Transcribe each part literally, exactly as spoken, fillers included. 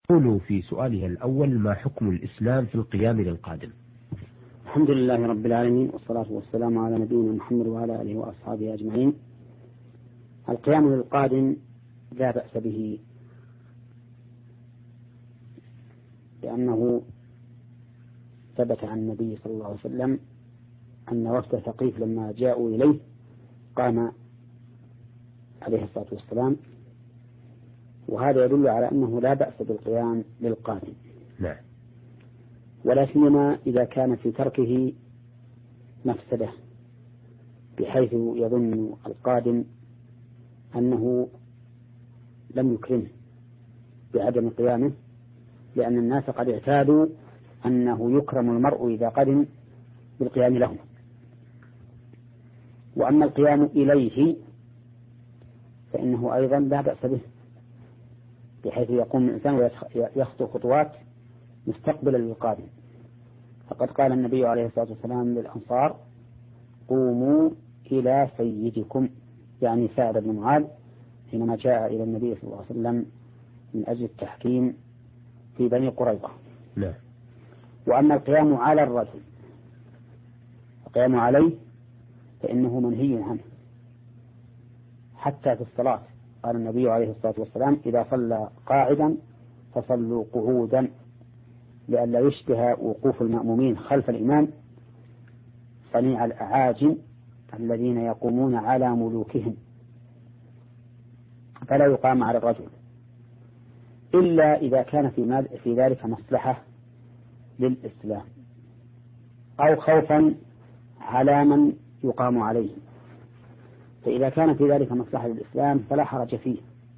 قولوا في سؤالها الأول: ما حكم الإسلام في القيام للقادم؟ الحمد لله رب العالمين، والصلاة والسلام على نبينا محمد وعلى آله وأصحابه أجمعين. القيام للقادم لا بأس به، لأنه ثبت عن النبي صلى الله عليه وسلم أن وفد ثقيف لما جاءوا إليه قام عليه الصلاة والسلام، وهذا يدل على أنه لا بأس بالقيام للقادم. نعم. ولا سيما إذا كان في تركه مفسدة، بحيث يظن القادم أنه لم يكرمه بعدم قيامه، لأن الناس قد اعتادوا أنه يكرم المرء إذا قدم بالقيام له. وأما القيام إليه فإنه أيضا لا بأس به، بحيث يقوم الإنسان ويخطو خطوات مستقبلا للقادم. فقد قال النبي عليه الصلاة والسلام للأنصار: قوموا إلى سيدكم، يعني سعد بن معاذ حينما جاء إلى النبي صلى الله عليه وسلم من أجل التحكيم في بني قريظة. لا. وأما القيام على الرجل، القيام عليه فإنه منهي عنه حتى في الصلاة. قال النبي عليه الصلاة والسلام: إذا صلى قاعدا فصلوا قعودا، لئلا يشبه وقوف المأمومين خلف الإمام صنيع الأعاجم الذين يقومون على ملوكهم، فلا يقام على الرجل إلا إذا كان في, في ذلك مصلحة للإسلام أو خوفا على من يقام عليه. فإذا كان في ذلك مصلحة للإسلام فلا حرج فيه،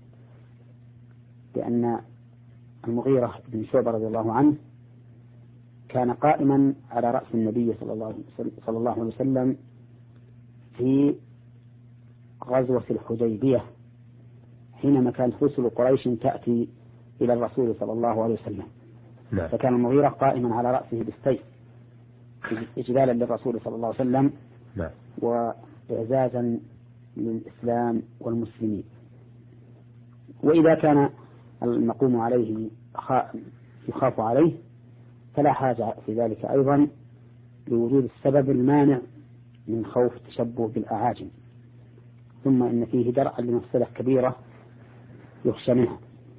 لأن المغيرة بن شعبة رضي الله عنه كان قائما على رأس النبي صلى الله صلى الله عليه وسلم في غزوة الحديبية، حينما كانت رسل قريش تأتي إلى الرسول صلى الله عليه وسلم. لا. فكان المغيرة قائما على رأسه بالسيف إجلالا للرسول صلى الله عليه وسلم لا. وإعزازا للإسلام والمسلمين. وإذا كان المقوم عليه يخاف عليه فلا حاجة في ذلك أيضا، لوجود السبب المانع من خوف تشبه بالأعاجم. ثم إن فيه درءا لمفسدة كبيرة يخشى منها.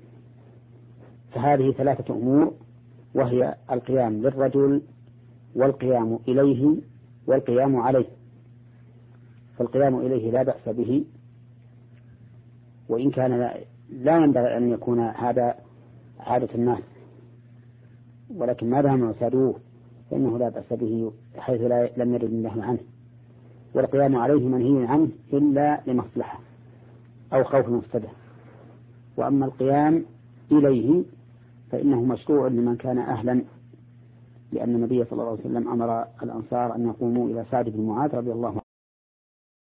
فهذه ثلاثة أمور، وهي القيام للرجل والقيام إليه والقيام عليه. فالقيام إليه لا بأس به، وإن كان لا ينبغي أن يكون هذا عادة الناس، ولكن ما دام اعتادوه فإنه لا بأس به، حيث لا لم يرد الله عنه. والقيام عليه منهي عنه إلا لمصلحة أو خوف مفسدة. وأما القيام إليه فإنه مشروع لمن كان أهلا، لأن النبي صلى الله عليه وسلم أمر الأنصار أن يقوموا إلى سعد بن معاذ رضي الله عنه